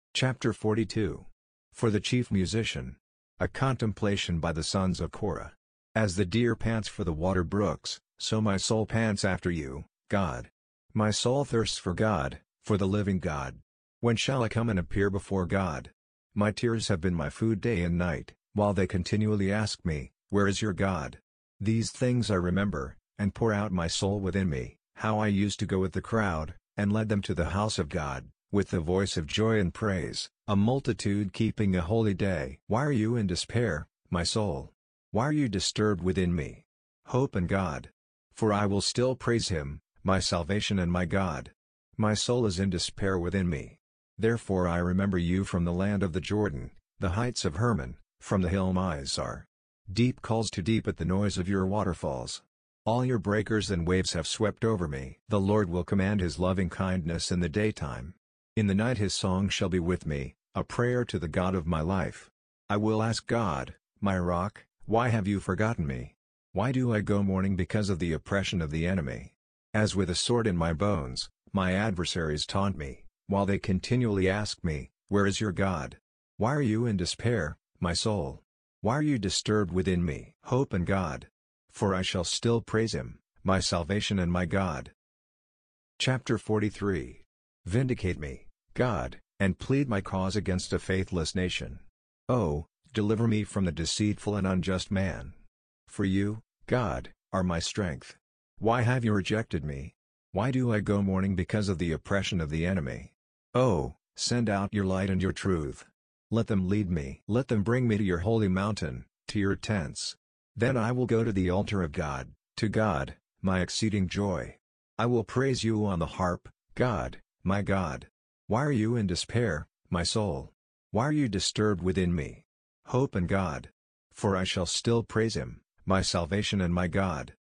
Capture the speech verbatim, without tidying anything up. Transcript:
Chapter forty-two. For the chief musician. A contemplation by the sons of Korah. As the deer pants for the water brooks, so my soul pants after you, God. My soul thirsts for God, for the living God. When shall I come and appear before God? My tears have been my food day and night, while they continually ask me, where is your God? These things I remember, and pour out my soul within me, how I used to go with the crowd, and led them to the house of God, with the voice of joy and praise, a multitude keeping a holy day. Why are you in despair, my soul? Why are you disturbed within me? Hope in God. For I will still praise Him, my salvation and my God. My soul is in despair within me. Therefore I remember you from the land of the Jordan, the heights of Hermon, from the hill Mizar. Deep calls to deep at the noise of your waterfalls. All your breakers and waves have swept over me. The Lord will command His loving kindness in the daytime. In the night His song shall be with me, a prayer to the God of my life. I will ask God, my rock, why have you forgotten me? Why do I go mourning because of the oppression of the enemy? As with a sword in my bones, my adversaries taunt me, while they continually ask me, where is your God? Why are you in despair, my soul? Why are you disturbed within me? Hope in God. For I shall still praise Him, my salvation and my God. Chapter forty-three. Vindicate me, God, and plead my cause against a faithless nation. Oh, deliver me from the deceitful and unjust man. For you, God, are my strength. Why have you rejected me? Why do I go mourning because of the oppression of the enemy? Oh, send out your light and your truth. Let them lead me. Let them bring me to your holy mountain, to your tents. Then I will go to the altar of God, to God, my exceeding joy. I will praise you on the harp, God, my God. Why are you in despair, my soul? Why are you disturbed within me? Hope in God. For I shall still praise Him, my salvation and my God.